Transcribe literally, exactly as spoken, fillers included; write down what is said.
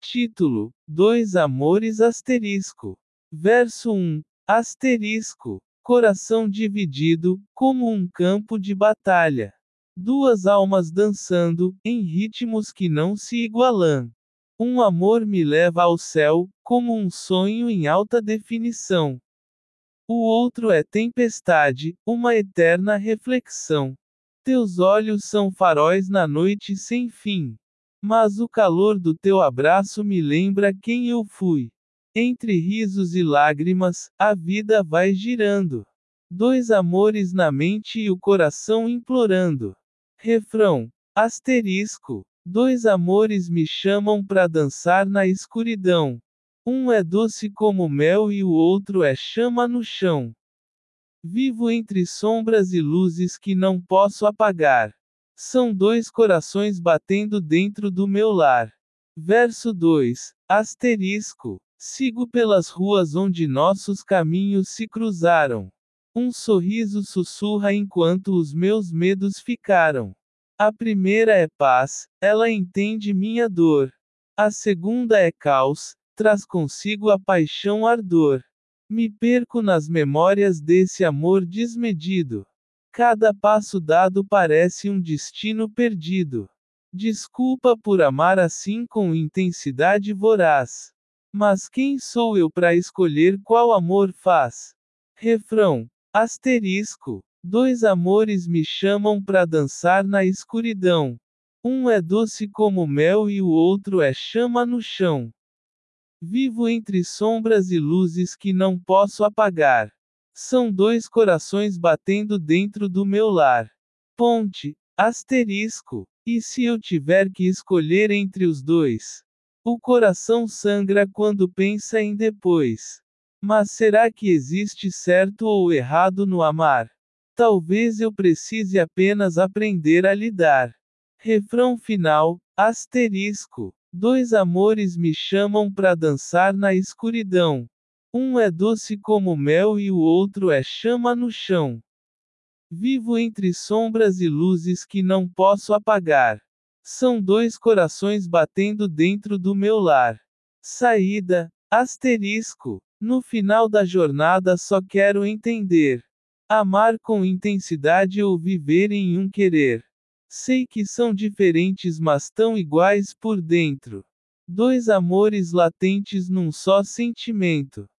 Título: Dois amores asterisco. Verso um. Asterisco. Coração dividido, como um campo de batalha. Duas almas dançando, em ritmos que não se igualam. Um amor me leva ao céu, como um sonho em alta definição. O outro é tempestade, uma eterna reflexão. Teus olhos são faróis na noite sem fim. Mas o calor do teu abraço me lembra quem eu fui. Entre risos e lágrimas, a vida vai girando. Dois amores na mente e o coração implorando. Refrão. Asterisco. Dois amores me chamam pra dançar na escuridão. Um é doce como mel e o outro é chama no chão. Vivo entre sombras e luzes que não posso apagar. São dois corações batendo dentro do meu lar. Verso dois. Asterisco. Sigo pelas ruas onde nossos caminhos se cruzaram. Um sorriso sussurra enquanto os meus medos ficaram. A primeira é paz, ela entende minha dor. A segunda é caos, traz consigo a paixão ardor. Me perco nas memórias desse amor desmedido. Cada passo dado parece um destino perdido. Desculpa por amar assim com intensidade voraz. Mas quem sou eu para escolher qual amor faz? Refrão. Asterisco. Dois amores me chamam pra dançar na escuridão. Um é doce como mel e o outro é chama no chão. Vivo entre sombras e luzes que não posso apagar. São dois corações batendo dentro do meu lar. Ponte. Asterisco. E se eu tiver que escolher entre os dois? O coração sangra quando pensa em depois. Mas será que existe certo ou errado no amar? Talvez eu precise apenas aprender a lidar. Refrão final. Asterisco. Dois amores me chamam pra dançar na escuridão. Um é doce como mel e o outro é chama no chão. Vivo entre sombras e luzes que não posso apagar. São dois corações batendo dentro do meu lar. Saída. Asterisco. No final da jornada só quero entender. Amar com intensidade ou viver em um querer. Sei que são diferentes mas tão iguais por dentro. Dois amores latentes num só sentimento.